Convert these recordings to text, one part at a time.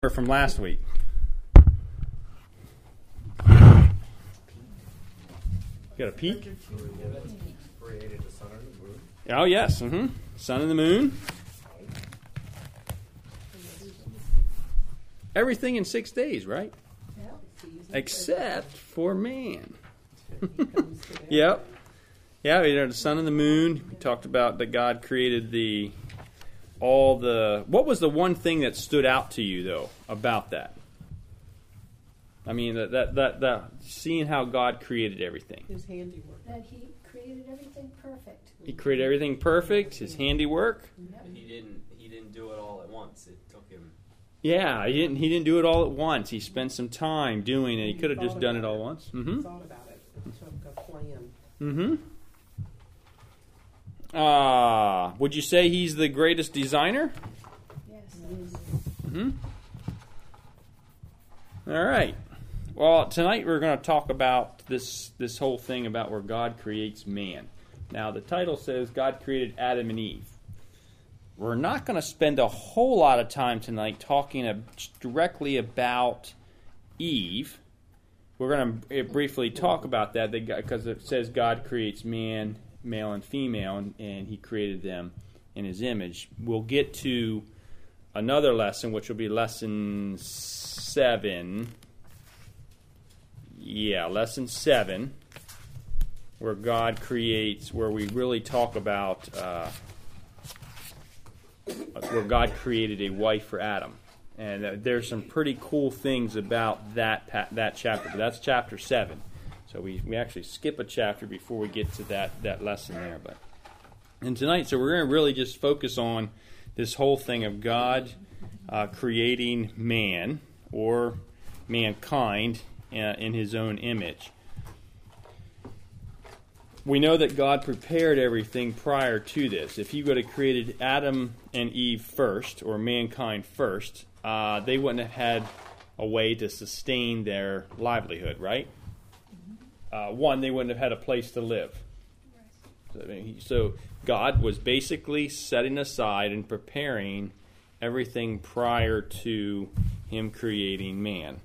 From last week. Got a peek? Created the sun and the moon. Oh, yes. Sun and the moon. Everything in 6 days, right? Except for man. Yep. Yeah, the sun and the moon. We talked about that God created what was the one thing that stood out to you, though, about that? I mean, that seeing how God created everything. His handiwork. That he created everything perfect. He created everything perfect, his handiwork. Yep. He didn't do it all at once. It took him. Yeah, he didn't do it all at once. He spent some time doing it. He could have just done it all at once. Thought about it. It took a plan. Would you say he's the greatest designer? Yes. All right. Well, tonight we're going to talk about this whole thing about where God creates man. Now, the title says God created Adam and Eve. We're not going to spend a whole lot of time tonight talking directly about Eve. We're going to briefly talk about that because it says God creates man, male and female, and he created them in his image. We'll get to another lesson, which will be lesson 7. Yeah, lesson 7, where God creates, where we really talk about where God created a wife for Adam. And there's some pretty cool things about that chapter. But that's chapter 7. So we actually skip a chapter before we get to that lesson there. And tonight, so we're going to really just focus on this whole thing of God creating man, or mankind, in his own image. We know that God prepared everything prior to this. If he would have created Adam and Eve first, or mankind first, they wouldn't have had a way to sustain their livelihood, right? One, they wouldn't have had a place to live. So God was basically setting aside and preparing everything prior to him creating man.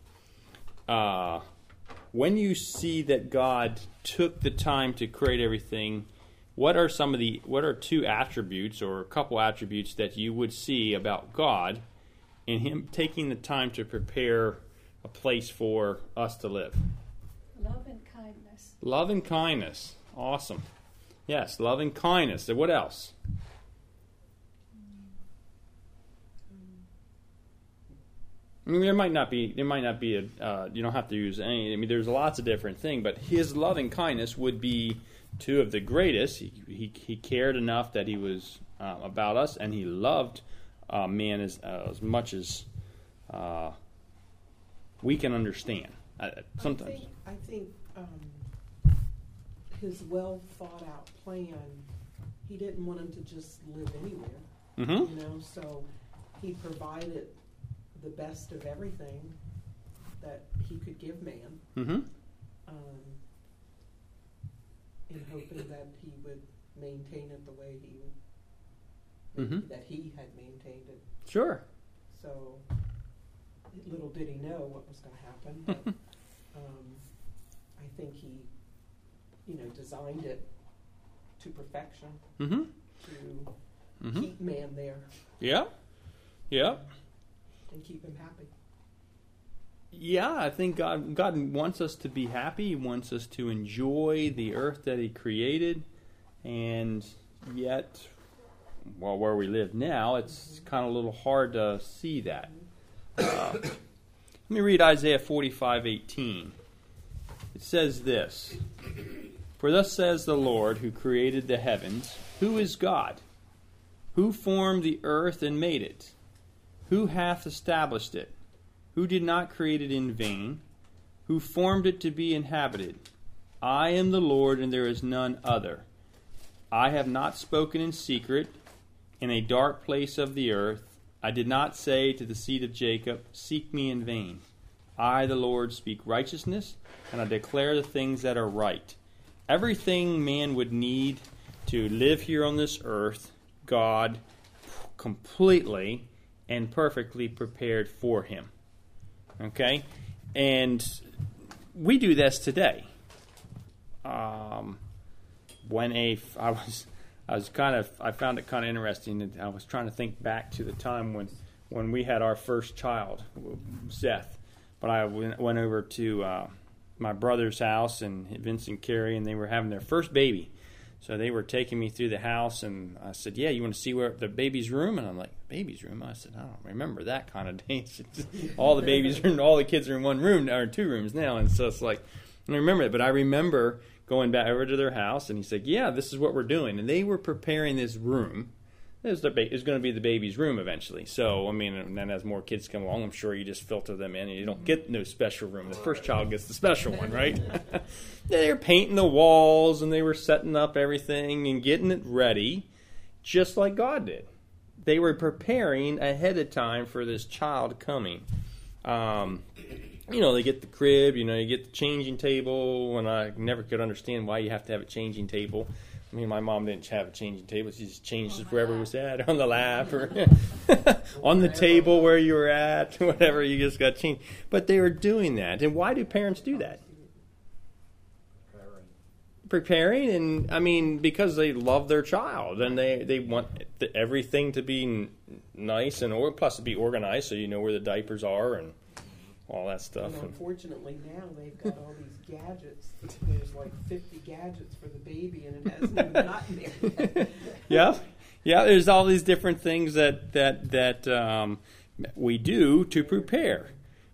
When you see that God took the time to create everything, what are two attributes or a couple attributes that you would see about God in him taking the time to prepare a place for us to live? Love and kindness. Love and kindness. Awesome. Yes, love and kindness. So what else? I mean, there might not be you don't have to use any. I mean, there's lots of different things, but his love and kindness would be two of the greatest. He cared enough that he was about us, and he loved man as much as we can understand. Sometimes I think his well thought out plan. He didn't want him to just live anywhere. So he provided the best of everything that he could give man, in hoping that he would maintain it the way that he had maintained it. Sure. So little did he know what was going to happen. But, I think he, designed it to perfection to keep man there. Yeah. Yeah. And keep him happy. Yeah, I think God wants us to be happy. He wants us to enjoy the earth that he created. And yet, where we live now, it's kind of a little hard to see that. Let me read Isaiah 45:18. It says this: "For thus says the Lord, who created the heavens, who is God? Who formed the earth and made it? Who hath established it? Who did not create it in vain? Who formed it to be inhabited? I am the Lord, and there is none other. I have not spoken in secret, in a dark place of the earth. I did not say to the seed of Jacob, seek me in vain. I, the Lord, speak righteousness, and I declare the things that are right." Everything man would need to live here on this earth, God completely and perfectly prepared for him. Okay? And we do this today. I found it kind of interesting that I was trying to think back to the time when we had our first child, Seth. But I went over to my brother's house, and Vince and Carrie, and they were having their first baby. So they were taking me through the house, and I said, "Yeah, you want to see where the baby's room?" And I'm like, "Baby's room?" I said, "I don't remember that kind of days. All the babies are all the kids are in one room, or 2 rooms now." And so it's like, I remember it, but I remember going back over to their house, and he said, "Yeah, this is what we're doing." And they were preparing this room. It was going to be the baby's room eventually. So, I mean, and then as more kids come along, I'm sure you just filter them in, and you don't get no special room. The first child gets the special one, right? They were painting the walls, and they were setting up everything and getting it ready, just like God did. They were preparing ahead of time for this child coming. They get the crib, you get the changing table, and I never could understand why you have to have a changing table. I mean, my mom didn't have a changing table. She just changed it wherever it was at, on the lap or on the table where you were at, whatever. You just got changed. But they were doing that. And why do parents do that? Preparing, and I mean, because they love their child, and they want everything to be nice and plus to be organized, so you know where the diapers are and all that stuff. And unfortunately now they've got all these gadgets. There's like 50 gadgets for the baby, and it hasn't even gotten there yet. Yeah. There's all these different things that we do to prepare.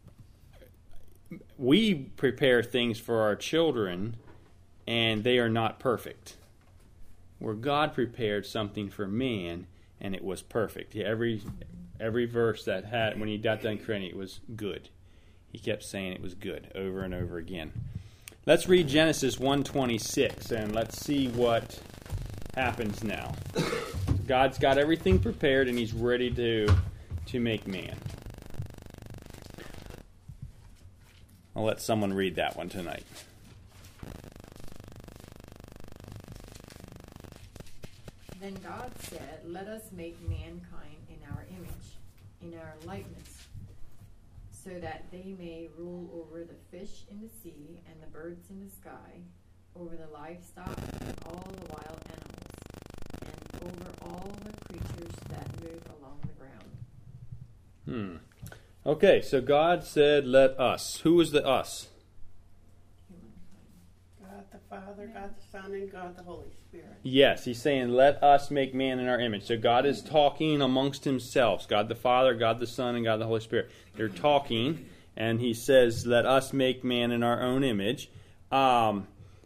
We prepare things for our children, and they are not perfect. Where God prepared something for man, and it was perfect. Every verse that had, when he got done creating, it was good. He kept saying it was good over and over again. Let's read Genesis 1:26, and let's see what happens now. God's got everything prepared, and he's ready to make man. I'll let someone read that one tonight. Then God said, "Let us make mankind in our image, in our likeness, so that they may rule over the fish in the sea and the birds in the sky, over the livestock and all the wild animals, and over all the creatures that move along the ground." Okay, so God said, "Let us." Who is the us? God the Father, God the Son, and God the Holy Spirit. Yes, he's saying, "Let us make man in our image." So God is talking amongst himself. God the Father, God the Son, and God the Holy Spirit. They're talking, and he says, "Let us make man in our own image." When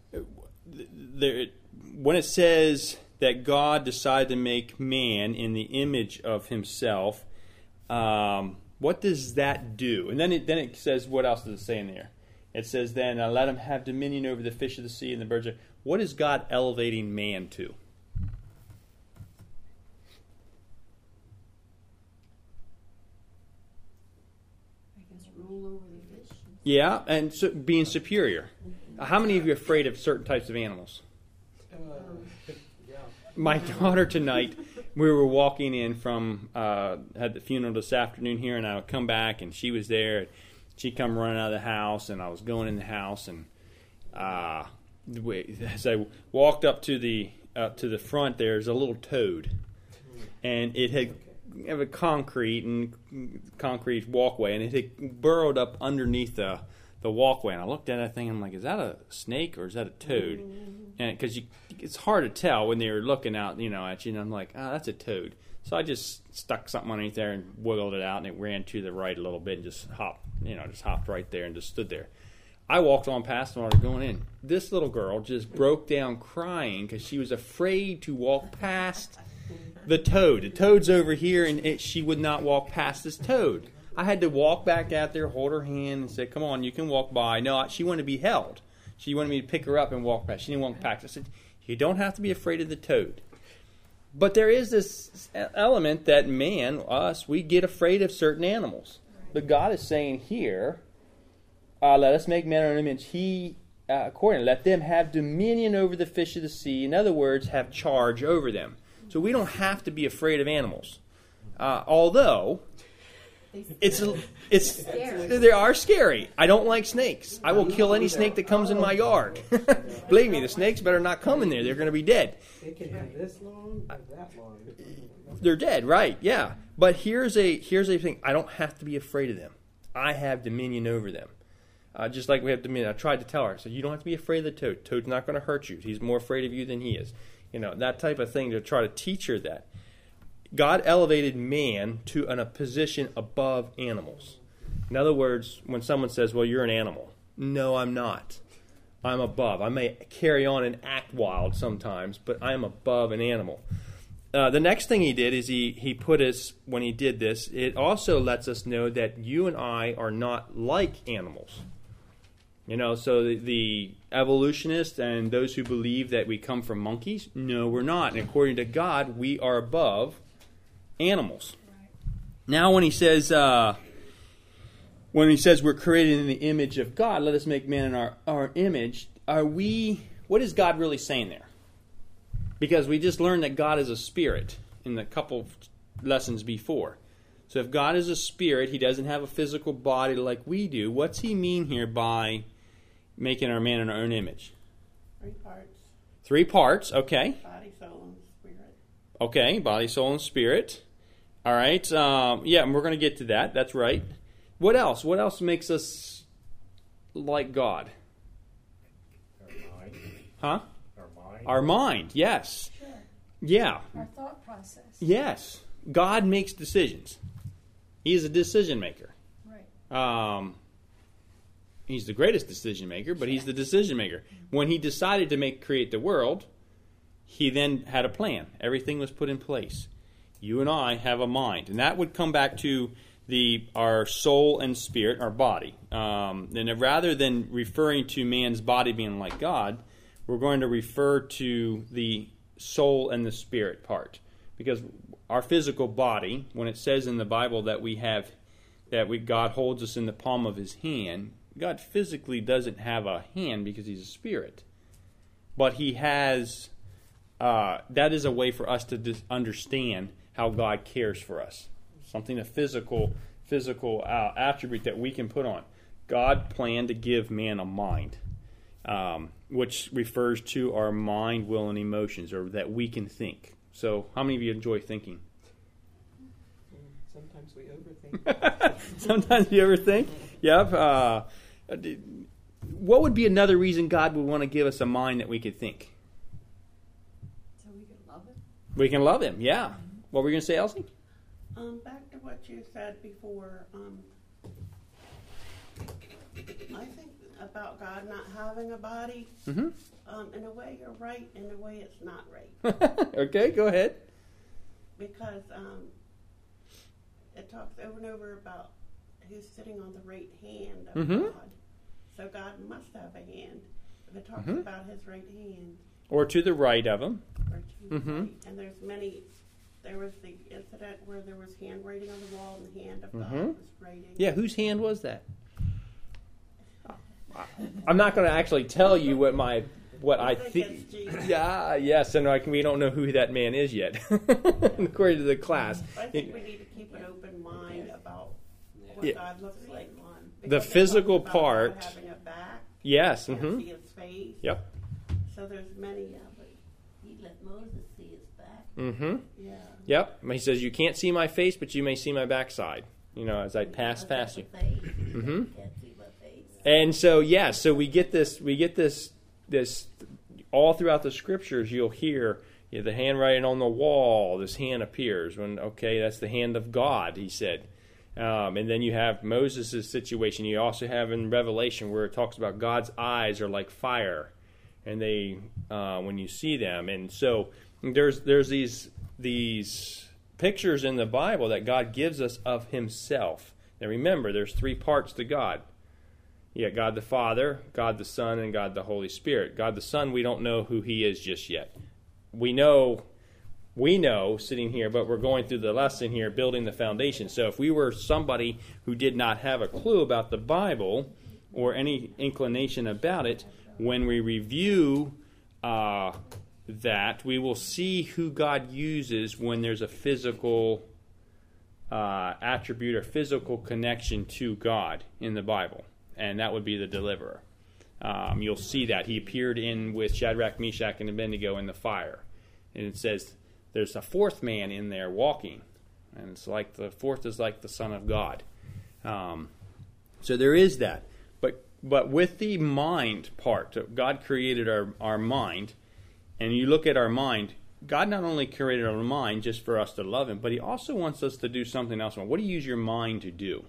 it says that God decided to make man in the image of himself, what does that do? And then it says, what else does it say in there? It says then, "Let him have dominion over the fish of the sea and the birds." What is God elevating man to? I guess rule over the fish. Yeah, and so being superior. How many of you are afraid of certain types of animals? My daughter tonight, we were walking in from, had the funeral this afternoon here, and I would come back, and she was there. She come running out of the house, and I was going in the house, and as I walked up to the front, there's a little toad, and it had a concrete walkway, and it had burrowed up underneath the walkway. And I looked at that thing, and I'm like, "Is that a snake or is that a toad?" And because it's hard to tell when they're looking out, at you, and I'm like, "Oh, that's a toad." So I just stuck something underneath there and wiggled it out, and it ran to the right a little bit and just hopped right there and just stood there. I walked on past and started going in. This little girl just broke down crying because she was afraid to walk past the toad. The toad's over here, and she would not walk past this toad. I had to walk back out there, hold her hand, and say, "Come on, you can walk by." No, she wanted to be held. She wanted me to pick her up and walk past. She didn't walk past. I said, "You don't have to be afraid of the toad." But there is this element that man, us, we get afraid of certain animals. But God is saying here, "Let us make man in our image." Let them have dominion over the fish of the sea. In other words, have charge over them. So we don't have to be afraid of animals. Although it's Scary. they are scary. I don't like snakes. I will kill any snake that comes in my yard. Believe me, the snakes better not come in there. They're going to be dead. It can have this long or that long. They're dead, right? Yeah. But here's a thing. I don't have to be afraid of them. I have dominion over them. Just like we have dominion. I tried to tell her. I said, you don't have to be afraid of the toad. Toad's not going to hurt you. He's more afraid of you than he is. That type of thing, to try to teach her that. God elevated man to a position above animals. In other words, when someone says, well, you're an animal. No, I'm not. I'm above. I may carry on and act wild sometimes, but I am above an animal. The next thing he did is he put us, when he did this, it also lets us know that you and I are not like animals. So the evolutionists and those who believe that we come from monkeys, no, we're not. And according to God, we are above animals. Right. Now when he says we're created in the image of God, let us make man in our image, what is God really saying there? Because we just learned that God is a spirit in the couple lessons before. So if God is a spirit, he doesn't have a physical body like we do. What's he mean here by making our man in our own image? 3 parts. 3 parts, okay. Body, soul, and spirit. Okay, body, soul, and spirit. All right. And we're going to get to that. That's right. What else? What else makes us like God? Our mind. Huh? Our mind. Our mind, yes. Sure. Yeah. Our thought process. Yes. God makes decisions. He is a decision maker. Right. He's the greatest decision maker, but he's the decision maker. When he decided to create the world, he then had a plan. Everything was put in place. You and I have a mind, and that would come back to our soul and spirit, our body. And rather than referring to man's body being like God, we're going to refer to the soul and the spirit part, because our physical body, when it says in the Bible that God holds us in the palm of his hand, God physically doesn't have a hand because he's a spirit. But he has, that is a way for us to understand how God cares for us. Something, a physical attribute that we can put on. God planned to give man a mind, which refers to our mind, will, and emotions, or that we can think. So how many of you enjoy thinking? Sometimes we overthink. Sometimes you overthink? Yep. What would be another reason God would want to give us a mind that we could think? So we can love him? We can love him, yeah. What were you going to say, Elsie? Back to what you said before, I think about God not having a body. Mm-hmm. In a way you're right, in a way it's not right. Okay, go ahead. Because it talks over and over about who's sitting on the right hand of Mm-hmm. God. So God must have a hand. If it talks about his right hand. Or to the right of him. Or to the Mm-hmm. right. And there was the incident where there was handwriting on the wall and the hand of God Mm-hmm. was writing. Yeah, whose hand was that? I'm not going to actually tell you what I think. It's Jesus. Yeah, yes, and we don't know who that man is yet, according to the class. I think we need to keep an open mind about what Yeah. God looks like. The physical part. God having a back. Yes. Can't Mm-hmm. see his face. Yep. So there's many of it. He let Moses see his back. Mm-hmm. Yeah. Yep. He says, "You can't see my face, but you may see my backside." As I pass past you. Mm-hmm. Mm-hmm. And so, we get this all throughout the scriptures. You'll hear the handwriting on the wall. This hand appears that's the hand of God, he said. And then you have Moses' situation. You also have in Revelation where it talks about God's eyes are like fire, and they when you see them. And so there's these pictures in the Bible that God gives us of himself. Now remember, there's 3 parts to God. You got God the Father, God the Son, and God the Holy Spirit. God the Son, we don't know who he is just yet. We know sitting here, but we're going through the lesson here, building the foundation. So if we were somebody who did not have a clue about the Bible or any inclination about it, when we review that, we will see who God uses when there's a physical attribute or physical connection to God in the Bible, and that would be the deliverer. You'll see that he appeared in with Shadrach, Meshach, and Abednego in the fire, and it says there's a fourth man in there walking, and it's like the fourth is like the Son of God. So there is that, but with the mind part, God created our mind, and you look at our mind. God not only created our mind just for us to love Him, but He also wants us to do something else. What do you use your mind to do?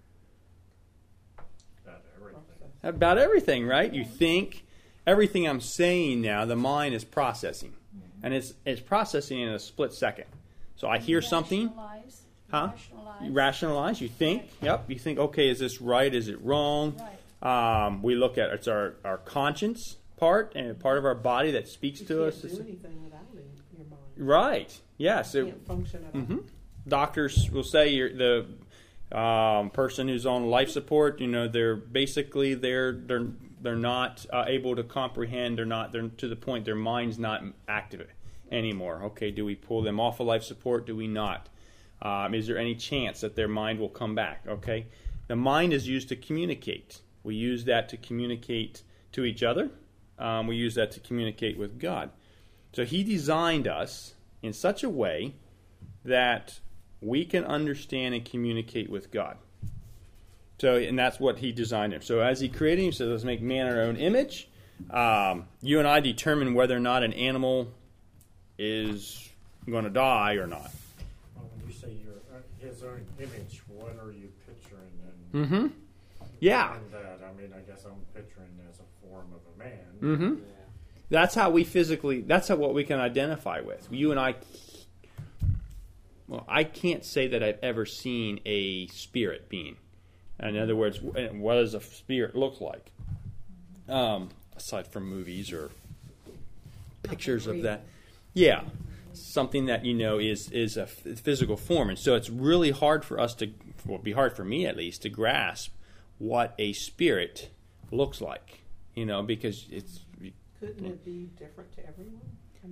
About everything, right? You think. Everything I'm saying now, the mind is processing. And it's processing in a split second. So I hear something. Huh? You rationalize. You think. Yep. You think, okay, is this right? Is it wrong? Right. We look at it's our conscience part and part of our body that speaks to us. You can't do anything without it in your mind. Right. Yes. You can't function at all. Doctors will say the person who's on life support, they're basically they're not able to comprehend. They're to the point their mind's not active anymore. Okay, do we pull them off of life support? Do we not? Is there any chance that their mind will come back? Okay, the mind is used to communicate. We use that to communicate to each other. We use that to communicate with God. So He designed us in such a way that we can understand and communicate with God. So, and that's what He designed him. So as He created him, He said, let's make man in our own image. You and I determine whether or not an animal is going to die or not. Well, when you say His own image, what are you picturing? Yeah. That, I guess I'm picturing as a form of a man. Yeah. That's how we what we can identify with. You and I. Well, I can't say that I've ever seen a spirit being. In other words, what does a spirit look like? Aside from movies or pictures of that. Yeah. Something that is a physical form. And so it's really hard for us to, well, it'd be hard for me at least, to grasp what a spirit looks like. Because it's... Couldn't it be different to everyone?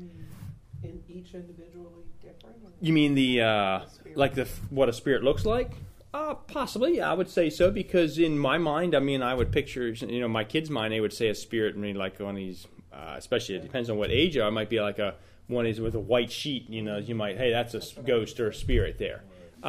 In each individually different? You mean what a spirit looks like? Possibly, yeah, I would say so. Because in my mind, I would picture, my kid's mind, they would say a spirit. Like on these, especially it depends on what age you are. It might be like one is with a white sheet. You might, hey, that's a ghost or a spirit there.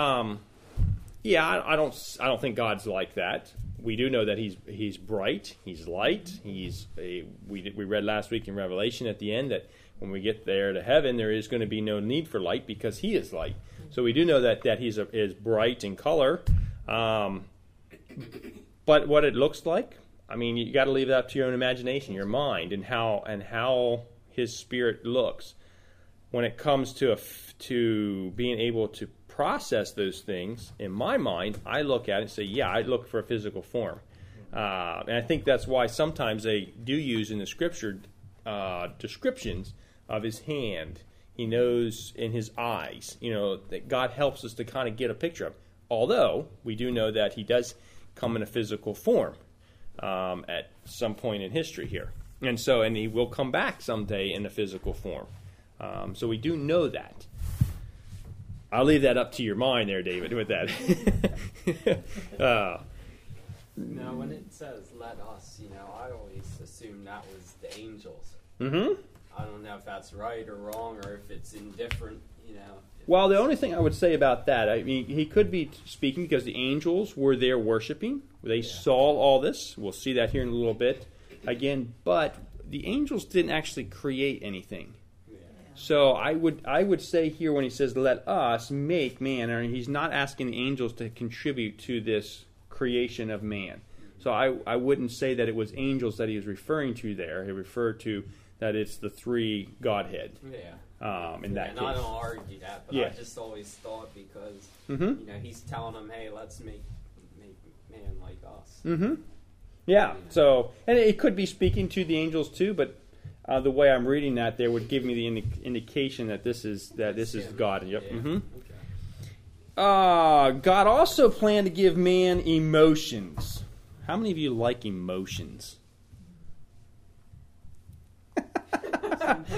Yeah, I don't think God's like that. We do know that He's bright, He's light. We read last week in Revelation at the end that when we get there to heaven, there is going to be no need for light because He is light. So we do know that He is bright in color. But what it looks like, you got to leave that to your own imagination, your mind, and how His Spirit looks. When it comes to being able to process those things, in my mind, I look at it and say, yeah, I look for a physical form. And I think that's why sometimes they do use in the Scripture descriptions of His hand. He knows in His eyes, that God helps us to kind of get a picture of. Although, we do know that He does come in a physical form at some point in history here. And He will come back someday in a physical form. So we do know that. I'll leave that up to your mind there, David, with that. Now, when it says let us, I always assume that was the angels. Mm-hmm. I don't know if that's right or wrong or if it's indifferent, Well, the only thing I would say about that, he could be speaking because the angels were there worshiping. They saw all this. We'll see that here in a little bit again. But the angels didn't actually create anything. So I would say here when he says, let us make man, he's not asking the angels to contribute to this creation of man. So I wouldn't say that it was angels that he was referring to there. He referred to that it's the three Godhead. Yeah. In that case. And I don't argue that, but I just always thought because, he's telling them, hey, let's make man like us. Mm-hmm. Yeah. So, and it could be speaking to the angels too, but the way I'm reading that there would give me the indication that this is God. Yep. Yeah. Mm-hmm. Okay. God also planned to give man emotions. How many of you like emotions?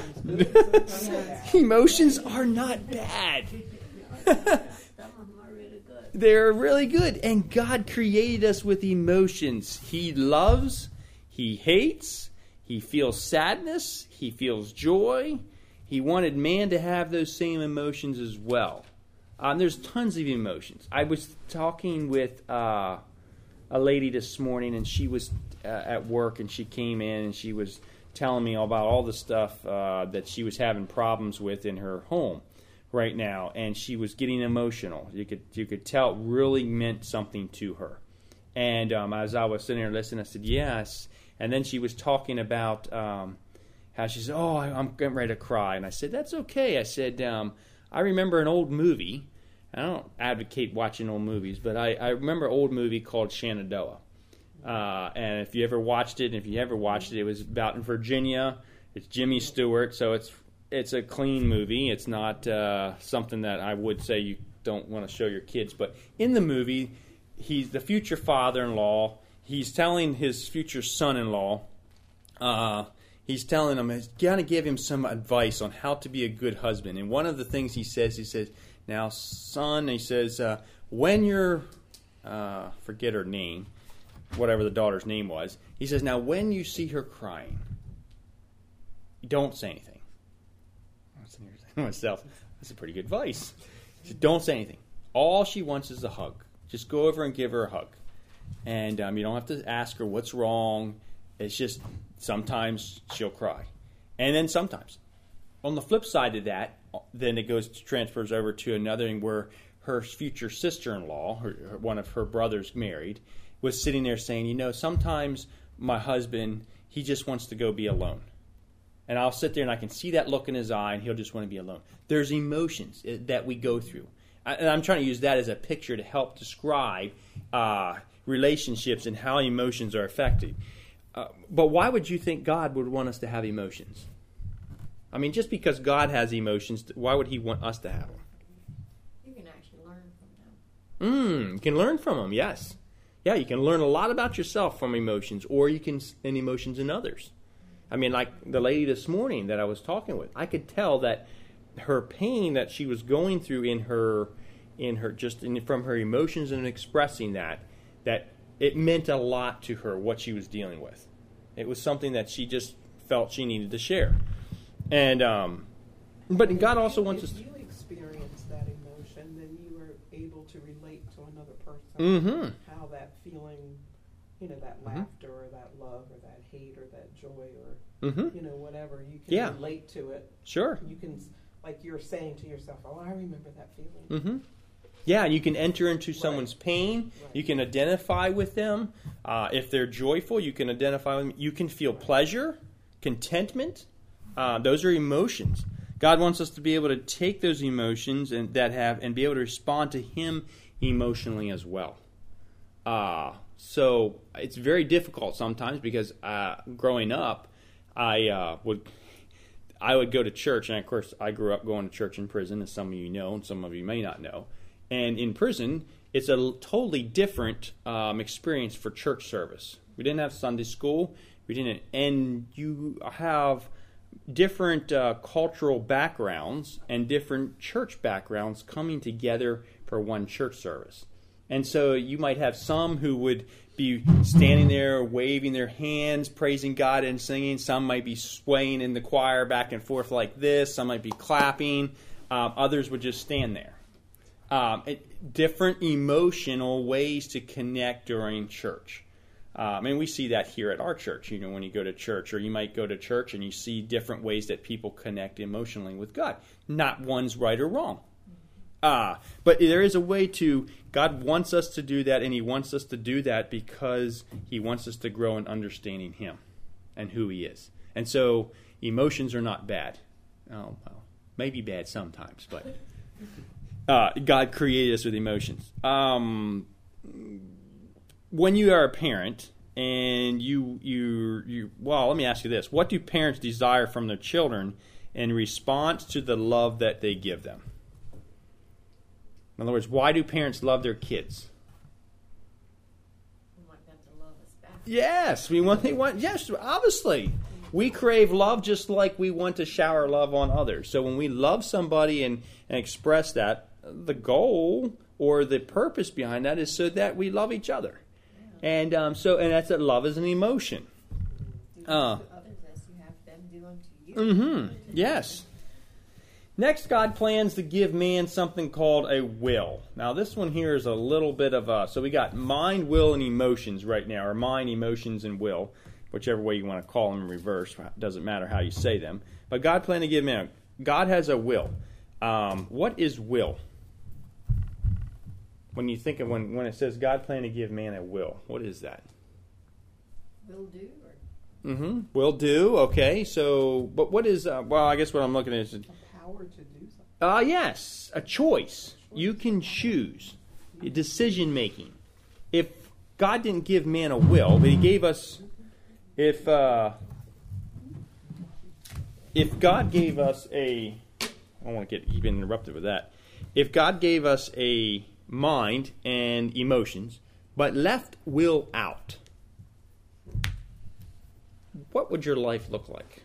Emotions are not bad. Some of them are really They're really good. And God created us with emotions. He loves, He hates, He feels sadness, He feels joy. He wanted man to have those same emotions as well. There's tons of emotions. I was talking with a lady this morning, and she was at work, and she came in, and she was telling me about all the stuff that she was having problems with in her home right now, and she was getting emotional. You could tell it really meant something to her. And as I was sitting there listening, I said, yes. And then she was talking about how she said, oh, I'm getting ready to cry. And I said, that's okay. I said, I remember an old movie. I don't advocate watching old movies, but I remember an old movie called Shenandoah. And if you ever watched it, and if you ever watched it, it was about in Virginia. It's Jimmy Stewart, so it's a clean movie. It's not something that I would say you don't want to show your kids. But in the movie, he's the future father-in-law. He's telling his future son-in-law, he's telling him he's got to give him some advice on how to be a good husband. And one of the things he says, now, son, he says, when you're, forget her name, whatever the daughter's name was, he says, now, when you see her crying, don't say anything. I was thinking to myself, that's a pretty good advice. He said, don't say anything. All she wants is a hug. Just go over and give her a hug. And you don't have to ask her what's wrong. It's just sometimes she'll cry. And then sometimes. On the flip side of that, then it transfers over to another thing where her future sister-in-law, one of her brothers married, was sitting there saying, sometimes my husband, he just wants to go be alone. And I'll sit there and I can see that look in his eye and he'll just want to be alone. There's emotions that we go through. And I'm trying to use that as a picture to help describe relationships and how emotions are affected. But why would you think God would want us to have emotions? I mean, just because God has emotions, why would He want us to have them? You can actually learn from them. You can learn from them, yes. Yeah, you can learn a lot about yourself from emotions, or you can spend emotions in others. I mean, like the lady this morning that I was talking with, I could tell that her pain that she was going through from her emotions and expressing that it meant a lot to her what she was dealing with. It was something that she just felt she needed to share. And but God also wants us. If you experience that emotion, then you are able to relate to another person. Mm-hmm. How that feeling, that laughter or that love or that hate or that joy or whatever, you can relate to it. Sure. You can, like you're saying to yourself, "Oh, I remember that feeling." Mm-hmm. Yeah, you can enter into someone's pain. Right. You can identify with them. If they're joyful, you can identify with them. You can feel pleasure, contentment. Those are emotions. God wants us to be able to take those emotions and be able to respond to Him emotionally as well. So it's very difficult sometimes because growing up, I would go to church, and of course I grew up going to church in prison, as some of you know, and some of you may not know. And in prison, it's a totally different experience for church service. We didn't have Sunday school. And you have different cultural backgrounds and different church backgrounds coming together for one church service. And so you might have some who would be standing there waving their hands, praising God and singing. Some might be swaying in the choir back and forth like this. Some might be clapping. Others would just stand there. Different emotional ways to connect during church. And we see that here at our church, when you go to church, or you might go to church and you see different ways that people connect emotionally with God. Not one's right or wrong. But there is a way God wants us to do that, and He wants us to do that because He wants us to grow in understanding Him and who He is. And so emotions are not bad. Oh, well, maybe bad sometimes, but God created us with emotions. When you are a parent and well, let me ask you this. What do parents desire from their children in response to the love that they give them? In other words, why do parents love their kids? We want them to love us back. Yes, yes, obviously. We crave love just like we want to shower love on others. So when we love somebody and express that, the goal or the purpose behind that is so that we love each other. And and that's that love is an emotion. Do unto others as you have them do unto you. Yes. Next, God plans to give man something called a will. Now, this one here is a little bit of so we got mind, will, and emotions right now, or mind, emotions, and will, whichever way you want to call them in reverse. Doesn't matter how you say them. But God planned to give man. God has a will. What is will? When you think of when it says God planned to give man a will, what is that? Will do. Will do. Okay. So, but what is? Well, I guess what I'm looking at is A power to do something. Yes, a choice. You can choose. Decision making. If God didn't give man a will, but He gave us. If God gave us a, I don't want to get even interrupted with that. If God gave us a mind and emotions, but left will out, what would your life look like?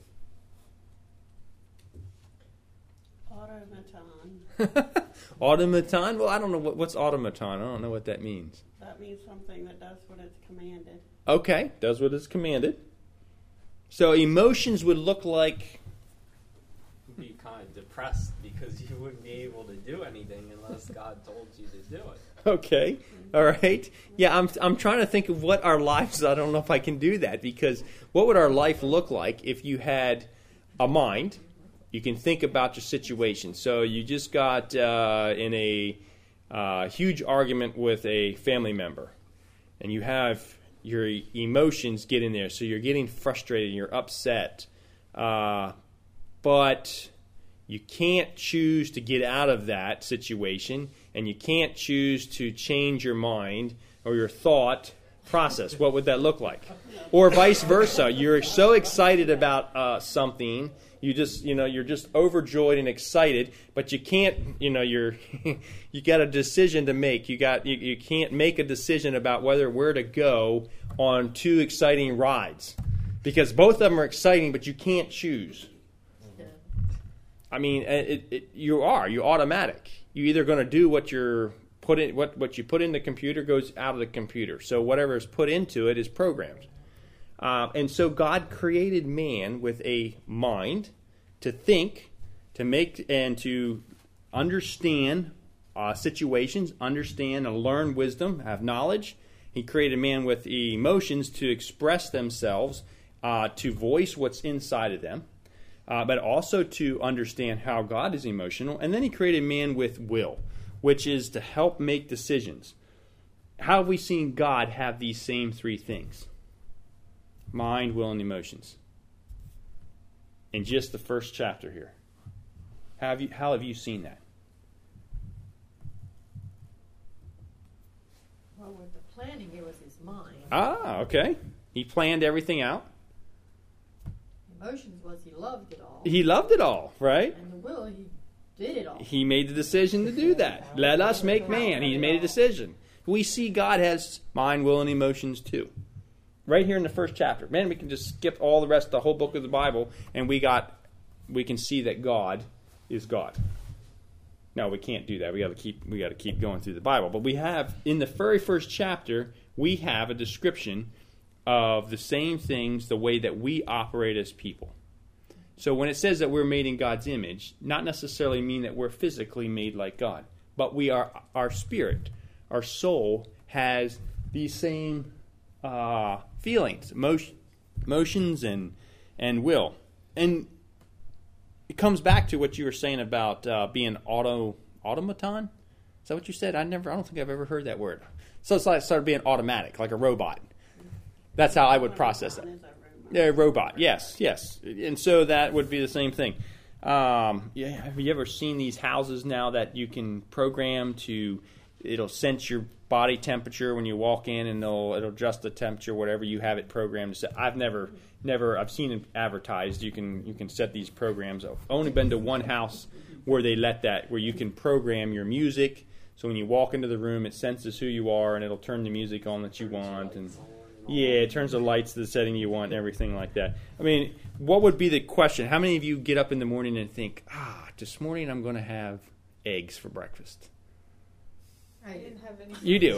Automaton. Automaton? Well, I don't know what's automaton. I don't know what that means. That means something that does what it's commanded. Okay, does what is commanded. So emotions would look like... Be kind of depressed because you wouldn't be able to do anything unless God told you to do it. Okay, all right. Yeah, I'm trying to think of what our lives... I don't know if I can do that, because what would our life look like if you had a mind? You can think about your situation. So you just got in a huge argument with a family member, and you have your emotions get in there. So you're getting frustrated, you're upset, but you can't choose to get out of that situation, and you can't choose to change your mind or your thought process. What would that look like? Or vice versa. You're so excited about something, you're just overjoyed and excited, but you can't, you got a decision to make. You can't make a decision about where to go on two exciting rides, because both of them are exciting, but you can't choose. I mean, you're automatic. You're either going to do what you put in the computer goes out of the computer. So whatever is put into it is programmed. And so God created man with a mind to think, to make, and to understand situations, understand and learn wisdom, have knowledge. He created man with emotions to express themselves, to voice what's inside of them, but also to understand how God is emotional. And then He created man with will, which is to help make decisions. How have we seen God have these same three things? Mind, will, and emotions. In just the first chapter here. How have you seen that? Well, with the planning, it was his mind. Ah, okay. He planned everything out. Emotions was he loved it all. He loved it all, right? And the will, he did it all. He made the decision to do that. Let us make man. He made a decision. We see God has mind, will, and emotions too. Right here in the first chapter. Man, we can just skip all the rest of the whole book of the Bible, and we can see that God is God. No, we can't do that. We got to keep going through the Bible. But we have in the very first chapter, we have a description of the same things, the way that we operate as people. So when it says that we're made in God's image, not necessarily mean that we're physically made like God, but we are, our spirit, our soul has these same feelings, emotions, and will. And it comes back to what you were saying about being automaton. Is that what you said? I don't think I've ever heard that word. So it's like it started being automatic, like a robot. That's how I would process that. Yeah, robot. Yes. And so that would be the same thing. Have you ever seen these houses now that you can program to? It'll sense your body temperature when you walk in, and it'll adjust the temperature, whatever you have it programmed to set. I've never. I've seen it advertised. You can set these programs. I've only been to one house where they let that, where you can program your music. So when you walk into the room, it senses who you are, and it'll turn the music on that you want, and it turns the lights to the setting you want, and everything like that. I mean, what would be the question? How many of you get up in the morning and think, this morning I'm going to have eggs for breakfast? I didn't have any. You do.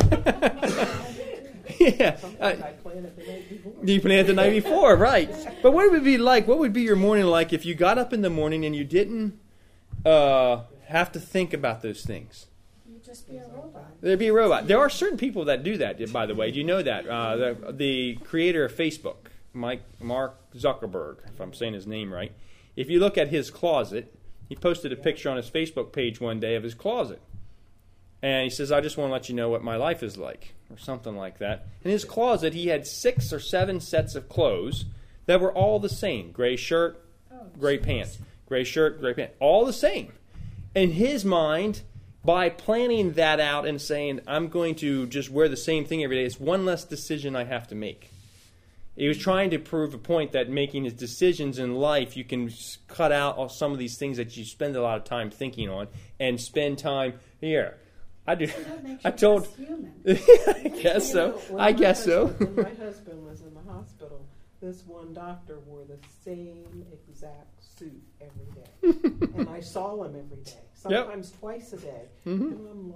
Yeah. Sometimes I plan it the night before. You planned the night before, right? But what would it be like? What would be your morning like if you got up in the morning and you didn't have to think about those things? You'd just be a robot. There'd be a robot. There are certain people that do that, by the way. Do you know that? The creator of Facebook, Mark Zuckerberg, if I'm saying his name right. If you look at his closet, he posted a picture on his Facebook page one day of his closet. And he says, I just want to let you know what my life is like, or something like that. In his closet, he had 6 or 7 sets of clothes that were all the same. Gray shirt, gray pants. Gray shirt, gray pants. All the same. In his mind, by planning that out and saying, I'm going to just wear the same thing every day, it's one less decision I have to make. He was trying to prove a point that making his decisions in life, you can cut out some of these things that you spend a lot of time thinking on and spend time here. I do. I told. I guess so. I guess so. When my husband was in the hospital, this one doctor wore the same exact suit every day, and I saw him every day, sometimes twice a day, and I'm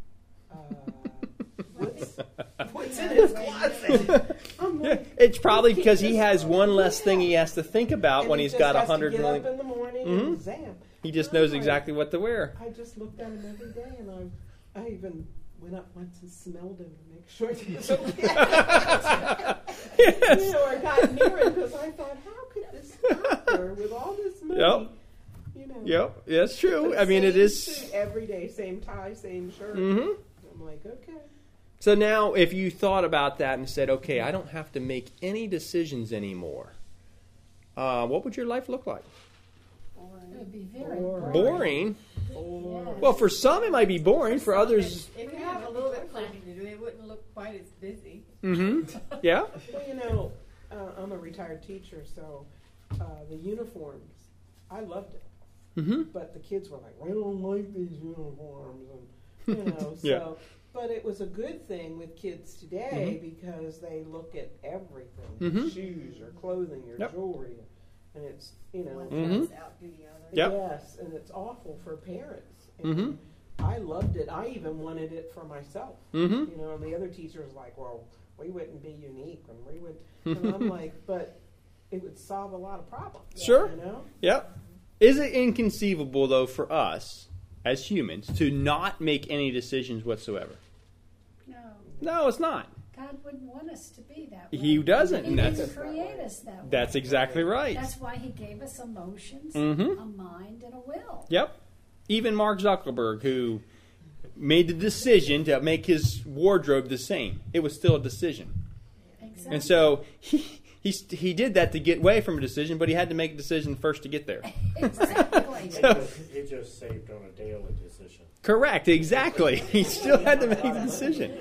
like, what's in his closet? I'm like, it's probably because he has one less thing he has to think about when he's got 100 million. million. Get up in the morning and zam. He just knows exactly what to wear. I just looked at him every day, and I even went up once and smelled him to make sure he was okay. Yes. You know, I got near him because I thought, how could this doctor with all this money, you know? Yep, that's true. I mean, same it is. suit every day, same tie, same shirt. Mm-hmm. I'm like, okay. So now, if you thought about that and said, okay, I don't have to make any decisions anymore, what would your life look like? It would be very Boring? Yes. Well, for some it might be boring. For others, If you have a little bit of planning to do, it wouldn't look quite as busy. yeah. Well, you know, I'm a retired teacher, so the uniforms, I loved it. But the kids were like, we don't like these uniforms, and you know, so. Yeah. But it was a good thing with kids today because they look at everything, shoes or clothing or jewelry, and it's, you know. One turns out to the other. Yep. Yes, and it's awful for parents. And I loved it. I even wanted it for myself. You know, and the other teacher was like, well, we wouldn't be unique, and we would. And I'm like, but it would solve a lot of problems. Sure. You know? Yep. Is it inconceivable, though, for us as humans to not make any decisions whatsoever? No. No, it's not. God wouldn't want us to be that way. He doesn't. He And didn't create us that way. That's exactly right. That's why He gave us emotions, a mind, and a will. Yep. Even Mark Zuckerberg, who made the decision to make his wardrobe the same, it was still a decision. Exactly. And so he did that to get away from a decision, but he had to make a decision first to get there. Exactly. He just saved on a daily decision. Correct, exactly. He still had to make the decision.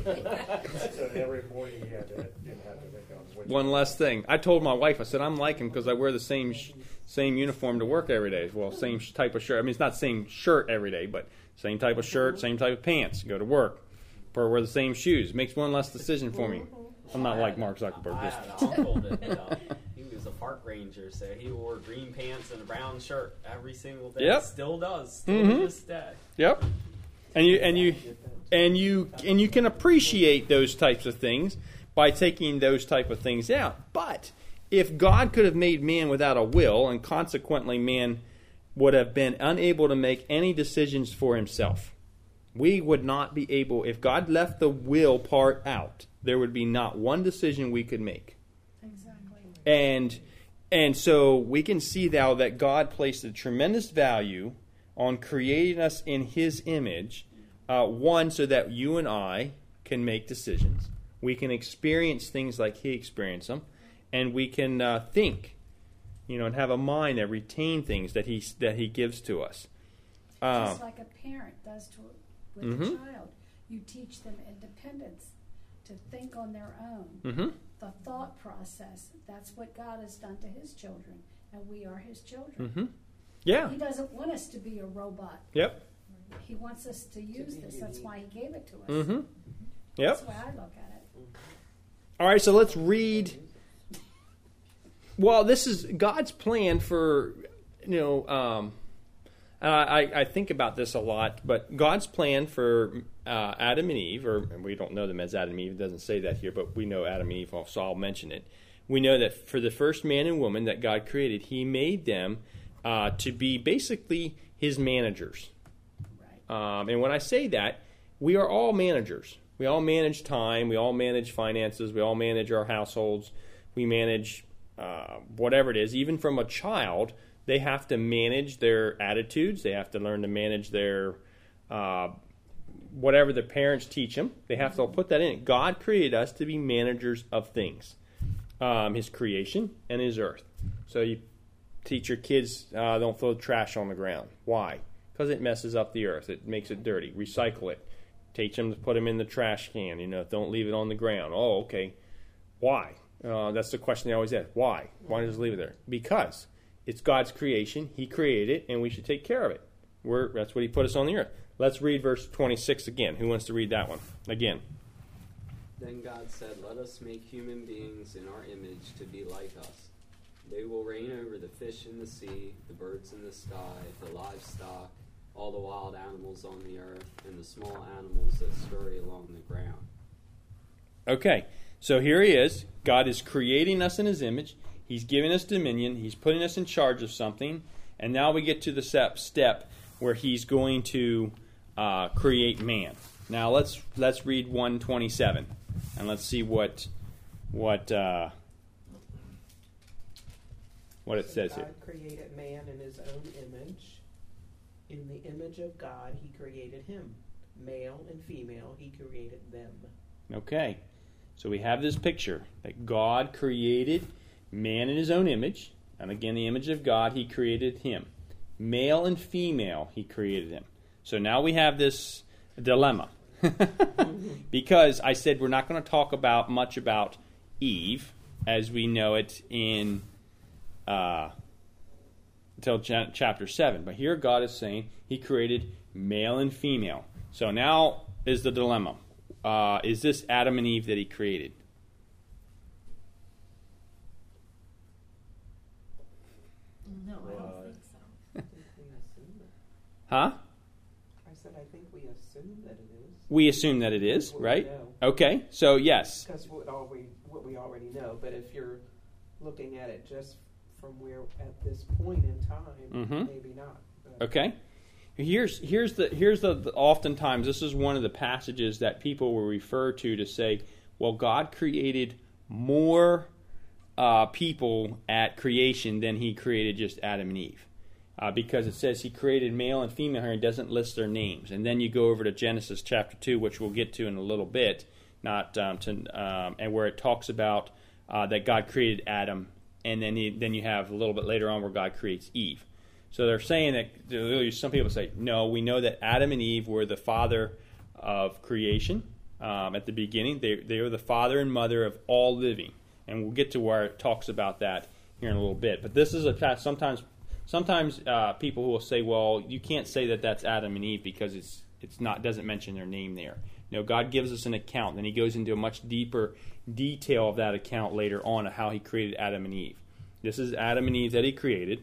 So every morning he had to make on which One less thing. I told my wife, I said, I'm like him because I wear the same uniform to work every day. Well, same type of shirt. I mean, it's not the same shirt every day, but same type of shirt, same type of pants. Go to work. Or wear the same shoes. Makes one less decision for me. I'm not like Mark Zuckerberg. I had an uncle that he was a park ranger, so he wore green pants and a brown shirt every single day. Yep. Still does. Still to this day. Yep. And you can appreciate those types of things by taking those type of things out. But if God could have made man without a will, and consequently man would have been unable to make any decisions for himself, we would not be able, if God left the will part out, there would be not one decision we could make. Exactly. And so we can see now that God placed a tremendous value on creating us in His image, one, so that you and I can make decisions. We can experience things like He experienced them, and we can think, and have a mind that retain things that He gives to us. Just like a parent does with a child. You teach them independence, to think on their own. The thought process, that's what God has done to His children, and we are His children. Yeah. He doesn't want us to be a robot. Yep. He wants us to use this. That's why He gave it to us. Yep. That's the way I look at it. All right, so let's read. Well, this is God's plan for, and I think about this a lot, but God's plan for Adam and Eve, or we don't know them as Adam and Eve, it doesn't say that here, but we know Adam and Eve, so I'll mention it. We know that for the first man and woman that God created, he made them to be basically his managers. Right. And when I say that, we are all managers. We all manage time. We all manage finances. We all manage our households. We manage whatever it is. Even from a child, they have to manage their attitudes. They have to learn to manage their whatever the parents teach them. They have to put that in. God created us to be managers of things, his creation and his earth. So you teach your kids don't throw trash on the ground. Why? Because it messes up the earth. It makes it dirty. Recycle it. Teach them to put them in the trash can. Don't leave it on the ground. Oh, okay. Why? That's the question they always ask. Why? Why does it leave it there? Because it's God's creation. He created it, and we should take care of it. That's what he put us on the earth. Let's read verse 26 again. Who wants to read that one again? Then God said, "Let us make human beings in our image to be like us. They will reign over the fish in the sea, the birds in the sky, the livestock, all the wild animals on the earth, and the small animals that scurry along the ground." Okay, so here he is. God is creating us in his image. He's giving us dominion. He's putting us in charge of something. And now we get to the step where he's going to create man. Now let's read 1:27, and let's see what it says here. God created man in his own image. In the image of God, he created him. Male and female, he created them. Okay, so we have this picture that God created man in his own image. And again, the image of God, he created him. Male and female, he created him. So now we have this dilemma. Because I said we're not going to talk much about Eve as we know it in until chapter 7. But here God is saying he created male and female. So now is the dilemma. Is this Adam and Eve that he created? No, I don't think so. I think we assume it. Huh? I said I think we assume that it is. We assume that it is, What we right? know. Okay, so yes. Because what we already know. But if you're looking at it just from where at this point in time, maybe not. But Okay. Here's the oftentimes this is one of the passages that people will refer to say, well, God created more people at creation than he created just Adam and Eve. Because it says he created male and female here and doesn't list their names. And then you go over to Genesis chapter 2, which we'll get to in a little bit, and where it talks about that God created Adam, and then you have a little bit later on where God creates Eve. So they're saying that some people say, no, we know that Adam and Eve were the father of creation at the beginning. They were the father and mother of all living. And we'll get to where it talks about that here in a little bit. But this is sometimes people who will say, well, you can't say that that's Adam and Eve because doesn't mention their name there. God gives us an account, and he goes into a much deeper detail of that account later on of how he created Adam and Eve. This is Adam and Eve that he created.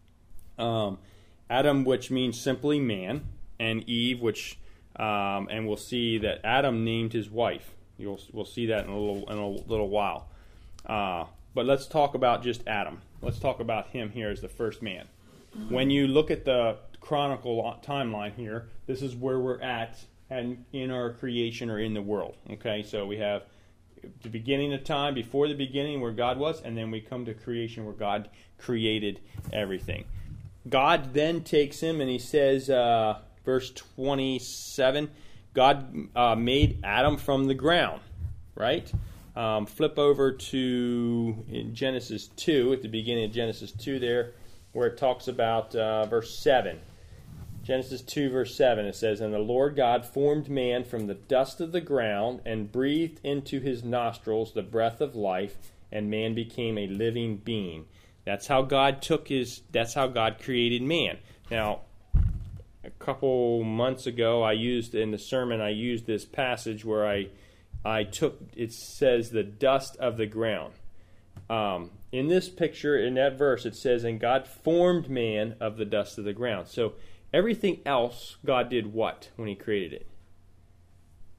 Adam, which means simply man, and Eve, which and we'll see that Adam named his wife. We'll see that in a little while. But let's talk about just Adam. Let's talk about him here as the first man. When you look at the chronicle timeline here, this is where we're at and in our creation or in the world. Okay, so we have the beginning of time, before the beginning where God was, and then we come to creation where God created everything. God then takes him and he says, verse 27, God made Adam from the ground, right? Flip over to in Genesis 2, at the beginning of Genesis 2 there, where it talks about verse 7. Genesis 2, verse 7, it says, "And the Lord God formed man from the dust of the ground and breathed into his nostrils the breath of life, and man became a living being." That's how God created man. Now, a couple months ago, I used this passage where it says the dust of the ground. In this picture, in that verse, it says, "And God formed man of the dust of the ground." So everything else, God did what when he created it?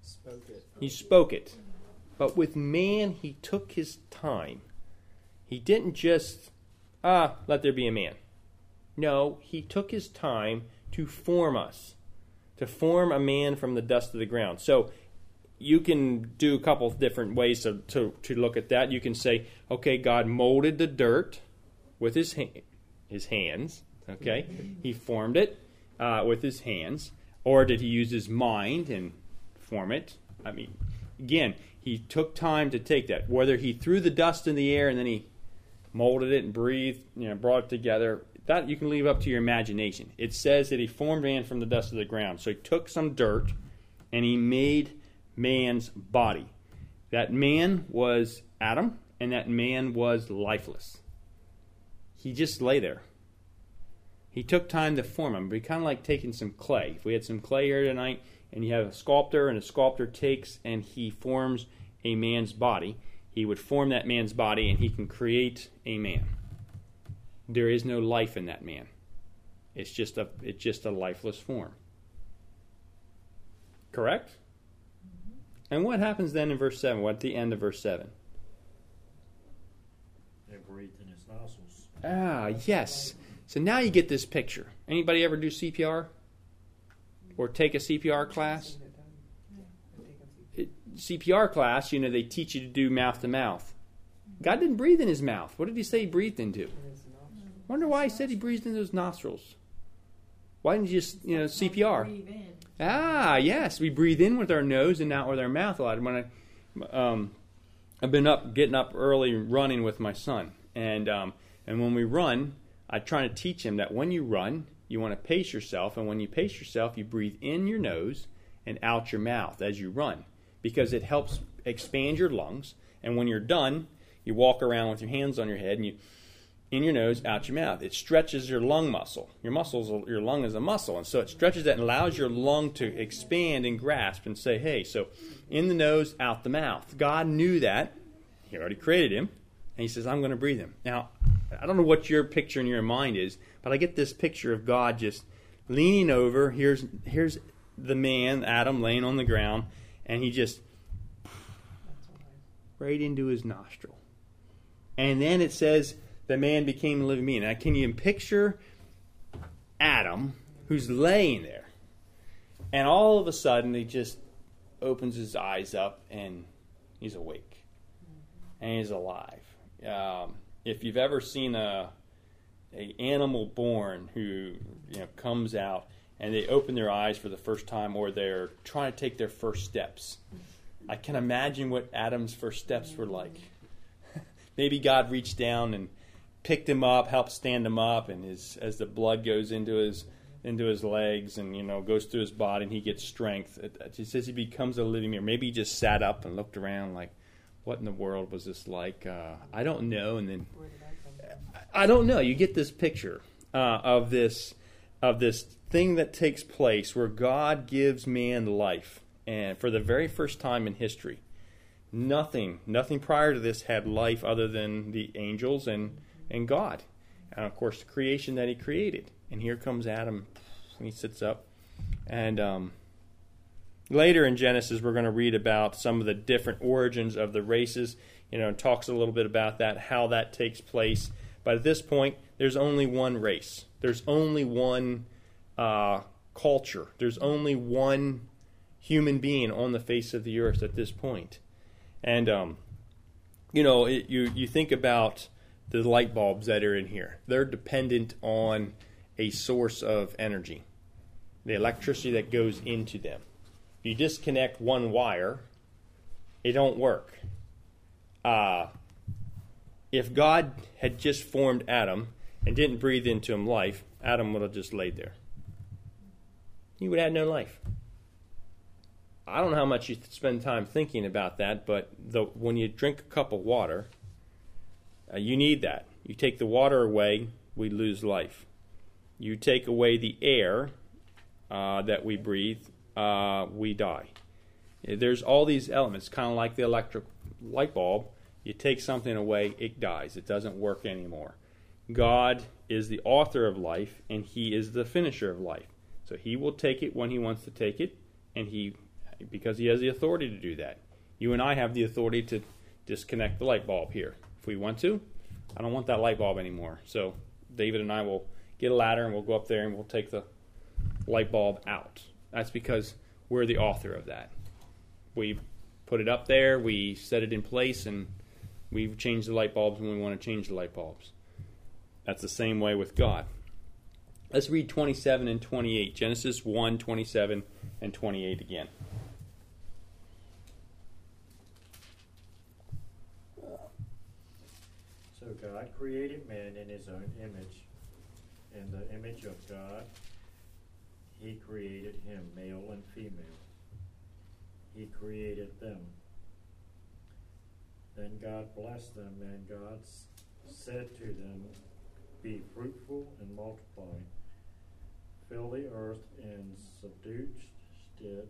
Spoke it. He spoke it. But with man, he took his time. He didn't just, let there be a man. No, he took his time to form us, to form a man from the dust of the ground. So you can do a couple of different ways to look at that. You can say, okay, God molded the dirt with his hands. Okay, he formed it with his hands. Or did he use his mind and form it? I mean, again, he took time to take that. Whether he threw the dust in the air and then he molded it and breathed, brought it together, that you can leave up to your imagination. It says that he formed man from the dust of the ground. So he took some dirt and he made man's body. That man was Adam, and that man was lifeless. He just lay there. He took time to form him. It'd be kind of like taking some clay. If we had some clay here tonight, and you have a sculptor, and a sculptor takes and he forms a man's body, he would form that man's body, and he can create a man. There is no life in that man. It's just a lifeless form. Correct? And what happens then in verse 7? What at the end of verse 7? They breathed in his nostrils. Ah, yes. So now you get this picture. Anybody ever do CPR? Or take a CPR class? CPR class, they teach you to do mouth to mouth. God didn't breathe in his mouth. What did he say he breathed into? Wonder why he said he breathed into his nostrils. Why didn't you just, CPR? Breathe in. Ah, yes. We breathe in with our nose and out with our mouth a lot. When I've been getting up early running with my son. And when we run, I try to teach him that when you run, you want to pace yourself. And when you pace yourself, you breathe in your nose and out your mouth as you run. Because it helps expand your lungs. And when you're done, you walk around with your hands on your head and you in your nose, out your mouth. It stretches your lung muscle. Your lung is a muscle, and so it stretches that and allows your lung to expand and grasp and say, hey, so in the nose, out the mouth. God knew that. He already created him, and he says, I'm going to breathe him. Now, I don't know what your picture in your mind is, but I get this picture of God just leaning over. Here's the man, Adam, laying on the ground, and he just right into his nostril. And then it says, the man became a living being. Now, can you picture Adam, who's laying there, and all of a sudden he just opens his eyes up and he's awake and he's alive. If you've ever seen a animal born who comes out and they open their eyes for the first time, or they're trying to take their first steps, I can imagine what Adam's first steps were like. Maybe God reached down and picked him up, helped stand him up, and as the blood goes into his legs and goes through his body and he gets strength, it says he becomes a living mirror. Maybe he just sat up and looked around like, what in the world was this like? I don't know. And then I don't know. You get this picture of this thing that takes place where God gives man life, and for the very first time in history, nothing prior to this had life other than the angels and God, and of course the creation that he created. And here comes Adam, and he sits up. And later in Genesis, we're going to read about some of the different origins of the races. And talks a little bit about that, how that takes place. But at this point, there's only one race. There's only one culture. There's only one human being on the face of the earth at this point. And you think about the light bulbs that are in here. They're dependent on a source of energy, the electricity that goes into them. If you disconnect one wire, it don't work. If God had just formed Adam and didn't breathe into him life, Adam would have just laid there. He would have had no life. I don't know how much you spend time thinking about that, but when you drink a cup of water, you need that. You take the water away, we lose life. You take away the air that we breathe, we die. There's all these elements, kind of like the electric light bulb. You take something away, it dies. It doesn't work anymore. God is the author of life, and he is the finisher of life. So he will take it when he wants to take it, and he because he has the authority to do that. You and I have the authority to disconnect the light bulb here if we want to. I don't want that light bulb anymore. So David and I will get a ladder and we'll go up there and we'll take the light bulb out. That's because we're the author of that. We put it up there, we set it in place, and we've changed the light bulbs when we want to change the light bulbs. That's the same way with God. Let's read 27 and 28. Genesis 1, 27 and 28 again. So God created man in his own image. In the image of God, he created him, male and female. He created them. Then God blessed them, and God said to them, "Be fruitful and multiply. Fill the earth and subdue it.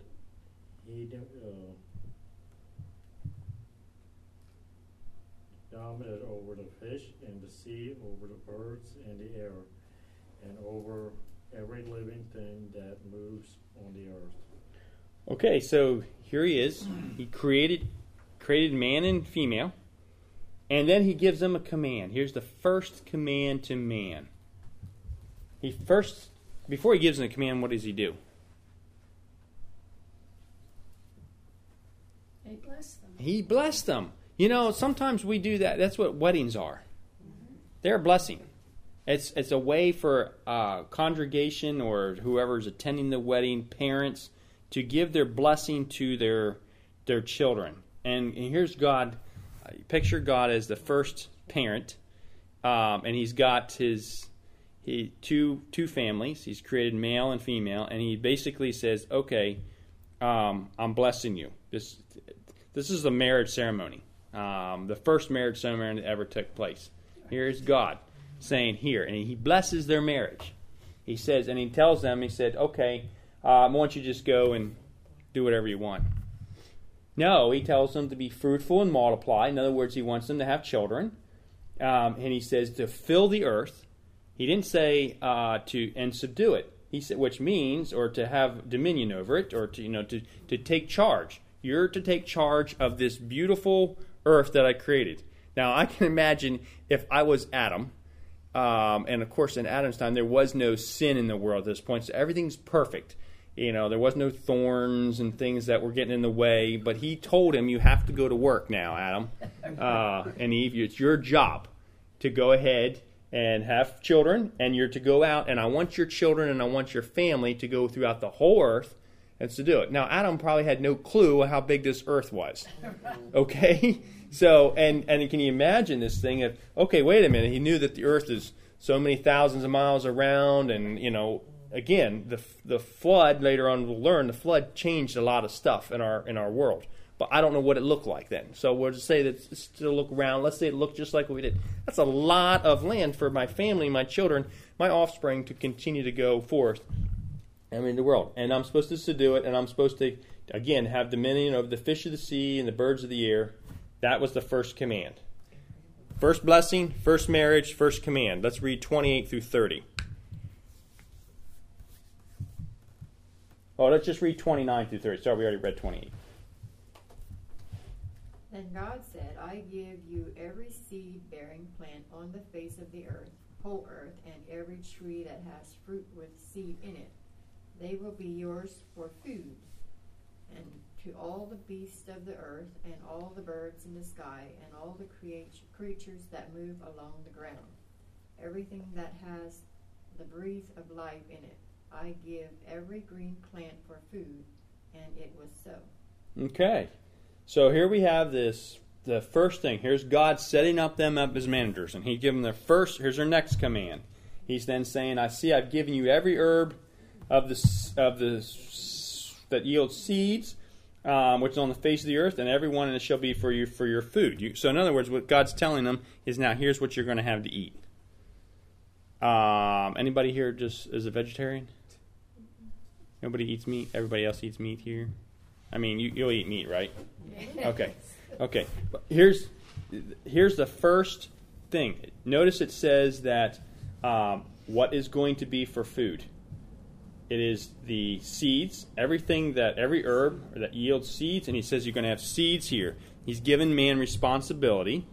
Dominate over the fish and the sea, over the birds and the air, and over every living thing that moves on the earth." Okay, so here he is. He created man and female, and then he gives them a command. Here's the first command to man. Before he gives them a command, what does he do? He blessed them. He blessed them. You know, sometimes we do that. That's what weddings are. They're a blessing. It's a way for congregation or whoever's attending the wedding, parents, to give their blessing to their children. And here's God. Picture God as the first parent, and he's got two families. He's created male and female, and he basically says, "Okay, I'm blessing you." This is the marriage ceremony, the first marriage ceremony that ever took place. Here's God saying here, and he blesses their marriage. He says, and he tells them, he said, "Okay, I want you to just go and do whatever you want." No, he tells them to be fruitful and multiply. In other words, he wants them to have children, and he says to fill the earth. He didn't say and subdue it. He said, which means, or to have dominion over it, or to take charge. You're to take charge of this beautiful earth that I created. Now, I can imagine if I was Adam, and of course in Adam's time there was no sin in the world at this point, so everything's perfect. There was no thorns and things that were getting in the way, but he told him, "You have to go to work now, Adam and Eve. It's your job to go ahead and have children, and you're to go out, and I want your children and I want your family to go throughout the whole earth and to do it." Now, Adam probably had no clue how big this earth was. Okay? So, and can you imagine this thing of, okay, wait a minute, he knew that the earth is so many thousands of miles around, and, again, the flood, later on we'll learn, the flood changed a lot of stuff in our world. But I don't know what it looked like then. So we'll just say that it's still look around. Let's say it looked just like what we did. That's a lot of land for my family, my children, my offspring to continue to go forth in the world. And I'm supposed to subdue it, and I'm supposed to, again, have dominion over the fish of the sea and the birds of the air. That was the first command. First blessing, first marriage, first command. Let's read 28 through 30. Oh, let's just read 29 through 30. Sorry, we already read 28. Then God said, "I give you every seed-bearing plant on the face of the earth, whole earth, and every tree that has fruit with seed in it. They will be yours for food. And to all the beasts of the earth, and all the birds in the sky, and all the creatures that move along the ground, everything that has the breath of life in it, I give every green plant for food," and it was so. Okay. So here we have the first thing. Here's God setting them up as managers, and He gives them their first. Here's their next command. He's then saying, I've given you every herb of the that yields seeds, which is on the face of the earth, and every one of it shall be for your food." So in other words, what God's telling them is, now here's what you're going to have to eat. Anybody here just is a vegetarian? Nobody eats meat? Everybody else eats meat here? I mean, you'll eat meat, right? Okay. But here's the first thing. Notice it says that what is going to be for food. It is the seeds, every herb that yields seeds, and he says you're going to have seeds here. He's given man responsibility,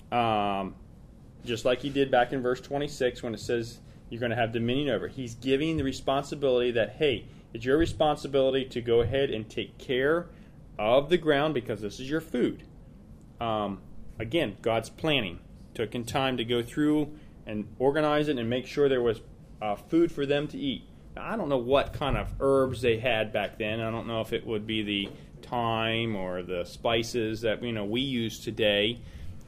just like he did back in verse 26 when it says you're going to have dominion over. He's giving the responsibility that, hey, it's your responsibility to go ahead and take care of the ground because this is your food. Again, God's planning. Took in time to go through and organize it and make sure there was food for them to eat. Now, I don't know what kind of herbs they had back then. I don't know if it would be the thyme or the spices that we use today.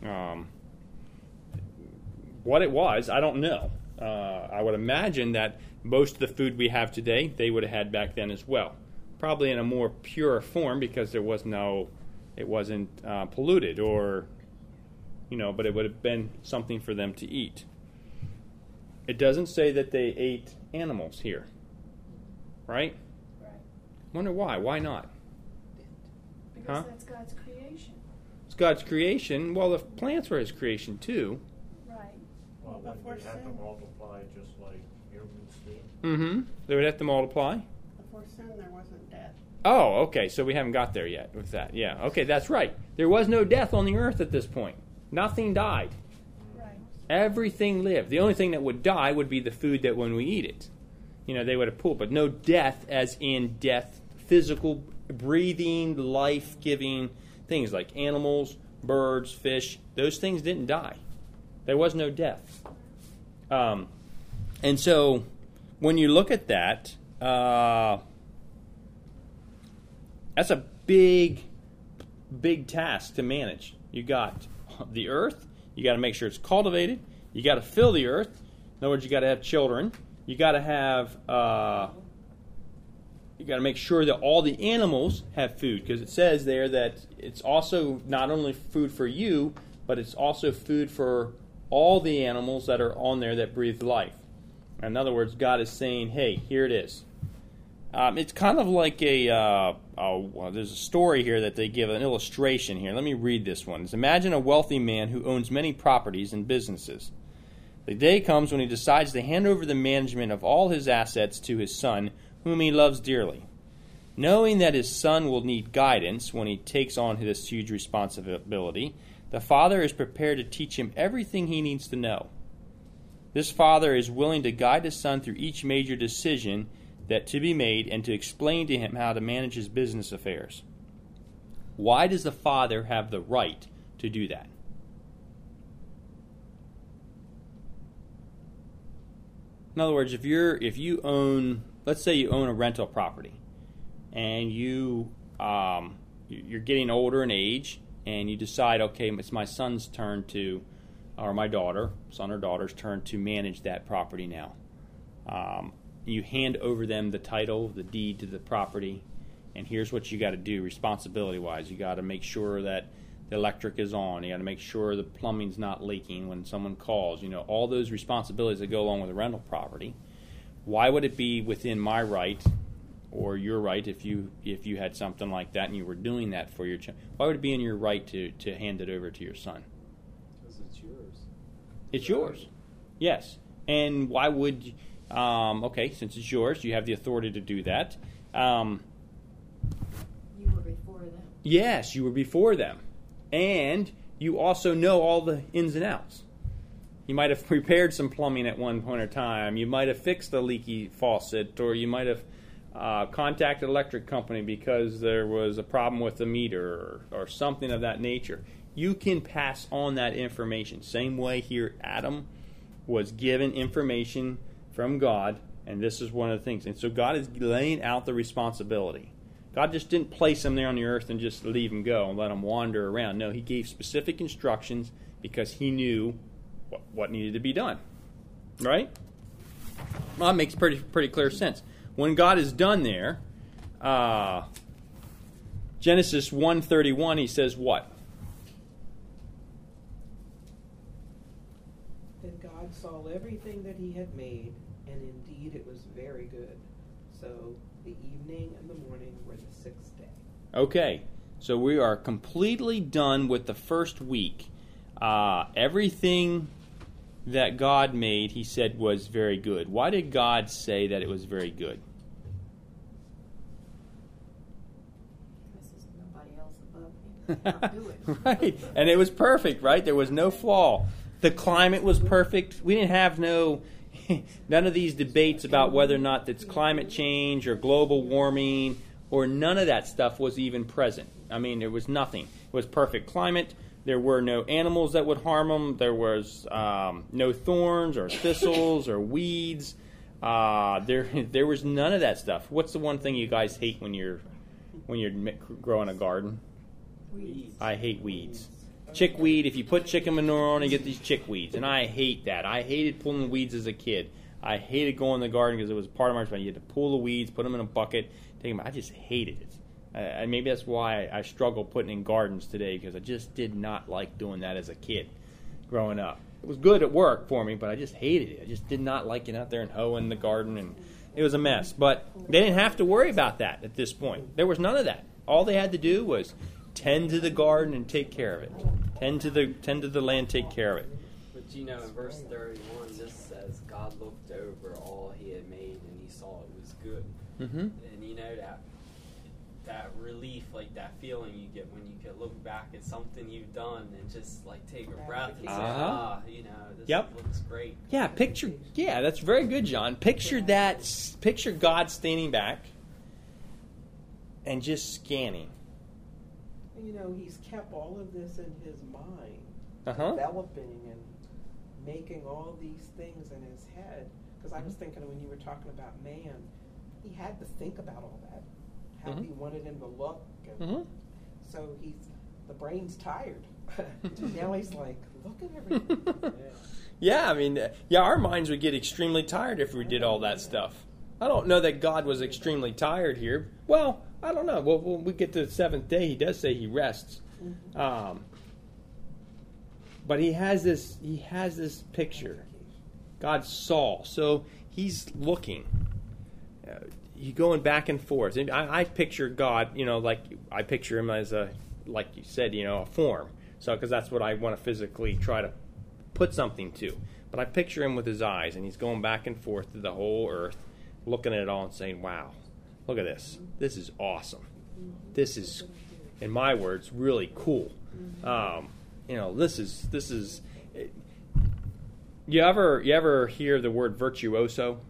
What it was, I don't know. I would imagine that most of the food we have today, they would have had back then as well. Probably in a more pure form because it wasn't polluted or, but it would have been something for them to eat. It doesn't say that they ate animals here, right? Right. Wonder why? Why not? Because that's God's creation. It's God's creation. Well, the plants were His creation too. Right. Well, then we have to multiply just like humans do. Mm-hmm. They would have to multiply. Before sin, there wasn't death. Oh, okay. So we haven't got there yet with that. Yeah. Okay, that's right. There was no death on the earth at this point. Nothing died. Right. Everything lived. The only thing that would die would be the food that when we eat it, they would have pulled. But no death as in death, physical, breathing, life-giving things like animals, birds, fish. Those things didn't die. There was no death. And so when you look at that, that's a big task to manage. You got the earth. You got to make sure it's cultivated. You got to fill the earth. In other words, you got to have children. You got to have. You got to make sure that all the animals have food, because it says there that it's also not only food for you, but it's also food for all the animals that are on there that breathe life. In other words, God is saying, "Hey, here it is." It's kind of like there's a story here that they give an illustration here. Let me read this one. Imagine a wealthy man who owns many properties and businesses. The day comes when he decides to hand over the management of all his assets to his son, whom he loves dearly. Knowing that his son will need guidance when he takes on this huge responsibility, the father is prepared to teach him everything he needs to know. This father is willing to guide his son through each major decision that to be made and to explain to him how to manage his business affairs. Why does the father have the right to do that? In other words, if you own, let's say you own a rental property, and you're getting older in age, and you decide, okay, it's my son's turn to, or my son or daughter's turn to manage that property now. You hand over them the title, the deed to the property, and here's what you got to do responsibility-wise. You got to make sure that the electric is on. You got to make sure the plumbing's not leaking when someone calls. All those responsibilities that go along with a rental property. Why would it be within my right or your right if you had something like that and you were doing that for your child? Why would it be in your right to hand it over to your son? Because it's yours. It's yours. Yes. And why would okay, since it's yours, you have the authority to do that. You were before them. Yes, you were before them. And you also know all the ins and outs. You might have repaired some plumbing at one point in time. You might have fixed a leaky faucet, or you might have contacted an electric company because there was a problem with the meter or something of that nature. You can pass on that information. Same way here, Adam was given information from God, and this is one of the things. And so God is laying out the responsibility. God just didn't place him there on the earth and just leave him go and let him wander around. No, he gave specific instructions because he knew what needed to be done. Right? Well, that makes pretty clear sense. When God is done there, Genesis 1:31, he says what? Then God saw everything that he had made, and indeed it was very good. So the evening and the morning were the sixth day. Okay, so we are completely done with the first week. Everything that God made, he said, was very good. Why did God say that it was very good? Not do it. Right. And it was perfect, right? There was no flaw. The climate was perfect. We didn't have none of these debates about whether or not it's climate change or global warming, or none of that stuff was even present. I mean, there was nothing. It was perfect climate. There were no animals that would harm them. There was no thorns or thistles or weeds. There was none of that stuff. What's the one thing you guys hate when you're growing a garden? Weeds. I hate weeds. Chickweed. If you put chicken manure on, you get these chickweeds, and I hate that. I hated pulling weeds as a kid. I hated going in the garden because it was part of my responsibility. You had to pull the weeds, put them in a bucket, take them. I just hated it. Maybe that's why I struggle putting in gardens today, because I just did not like doing that as a kid growing up. It was good at work for me, but I just hated it. I just did not like getting out there and hoeing the garden, and it was a mess. But they didn't have to worry about that at this point. There was none of that. All they had to do was tend to the garden and take care of it. Tend to the land, take care of it. But in verse 31, this says God looked over all He had made and He saw it was good. Mm-hmm. And that relief, like that feeling you get when you can look back at something you've done and just like take a breath and say, this looks great. Yeah, that's very good, John. Picture God standing back and just scanning. He's kept all of this in his mind, Uh-huh. developing and making all these things in his head. Because I was thinking when you were talking about man, he had to think about all that, how he wanted him to look. And so the brain's tired. Now he's like, look at everything. Yeah, our minds would get extremely tired if we did all that stuff. I don't know that God was extremely tired here. Well, I don't know. Well, when we get to the seventh day, he does say he rests. But he has this picture. God saw. So he's looking. You're going back and forth. And I picture God, like I picture him as like you said, a form. So, because that's what I want to physically try to put something to. But I picture him with his eyes, and he's going back and forth through the whole earth, looking at it all and saying, wow, look at this. This is awesome. This is, in my words, really cool. This is. You ever hear the word virtuoso?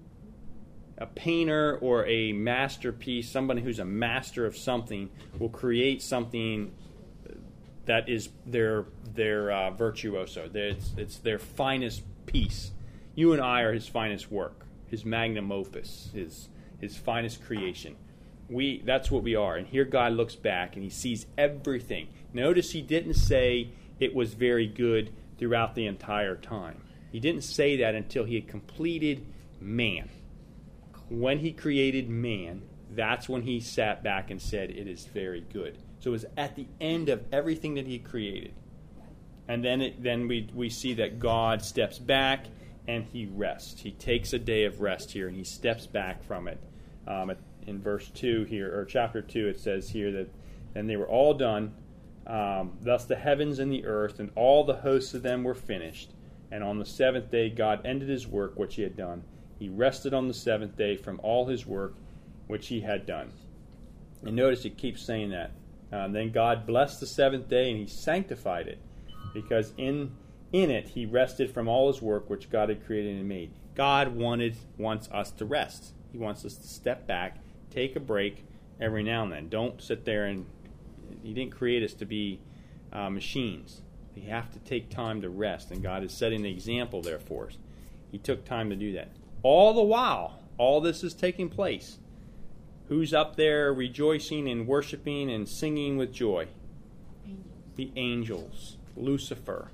A painter or a masterpiece, somebody who's a master of something, will create something that is their virtuoso. It's their finest piece. You and I are his finest work, his magnum opus, his finest creation. That's what we are. And here God looks back and he sees everything. Notice he didn't say it was very good throughout the entire time. He didn't say that until he had completed man. When he created man, that's when he sat back and said, it is very good. So it was at the end of everything that he created. And then we see that God steps back and he rests. He takes a day of rest here and he steps back from it. In verse 2 here, or chapter 2, it says here that, and they were all done. Thus the heavens and the earth and all the hosts of them were finished. And on the seventh day God ended his work which he had done. He rested on the seventh day from all his work which he had done. And notice it keeps saying that. Then God blessed the seventh day and he sanctified it, because in it he rested from all his work which God had created and made. God wants us to rest. He wants us to step back, take a break every now and then. Don't sit there and... He didn't create us to be machines. We have to take time to rest, and God is setting the example there for us. He took time to do that. All the while, all this is taking place. Who's up there rejoicing and worshiping and singing with joy? The angels. Lucifer.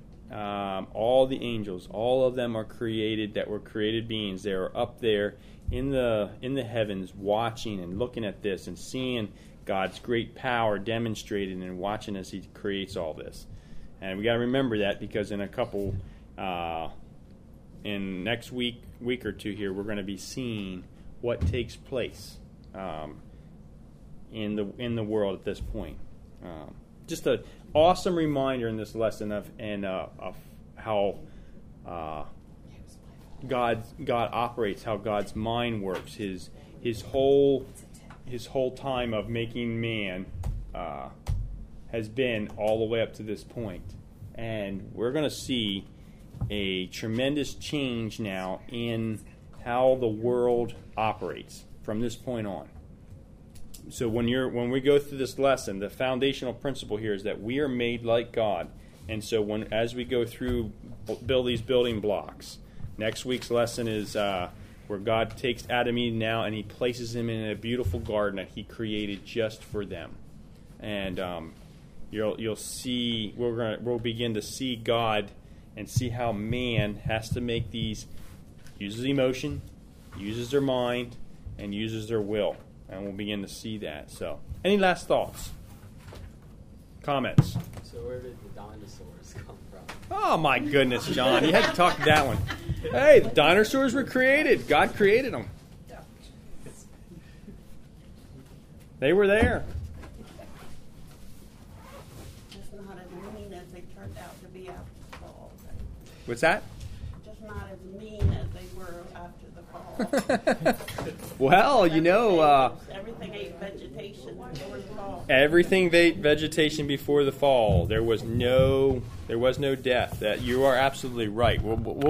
All the angels. All of them are created, that were created beings. They are up there in the heavens watching and looking at this and seeing God's great power demonstrated and watching as he creates all this. And we got to remember that, because in a couple... in next week or two here, we're going to be seeing what takes place in the world at this point. Just an awesome reminder in this lesson of how God operates, how God's mind works, his whole time of making man has been all the way up to this point. And we're going to see a tremendous change now in how the world operates from this point on. So when we go through this lesson, the foundational principle here is that we are made like God. And so as we go through build these building blocks, next week's lesson is where God takes Adam and Eve now and he places them in a beautiful garden that he created just for them. And you'll see, we'll begin to see God and see how man has to make these, uses emotion, uses their mind, and uses their will. And we'll begin to see that. So, any last thoughts? Comments? So where did the dinosaurs come from? Oh my goodness, John. You had to talk to that one. Hey, the dinosaurs were created. God created them. They were there. Just not as mean as they turned out to be after the fall. What's that? Just not as mean as they were after the fall. Well, everything ate vegetation before the fall. everything ate vegetation before the fall. There was no death. That you are absolutely right. We'll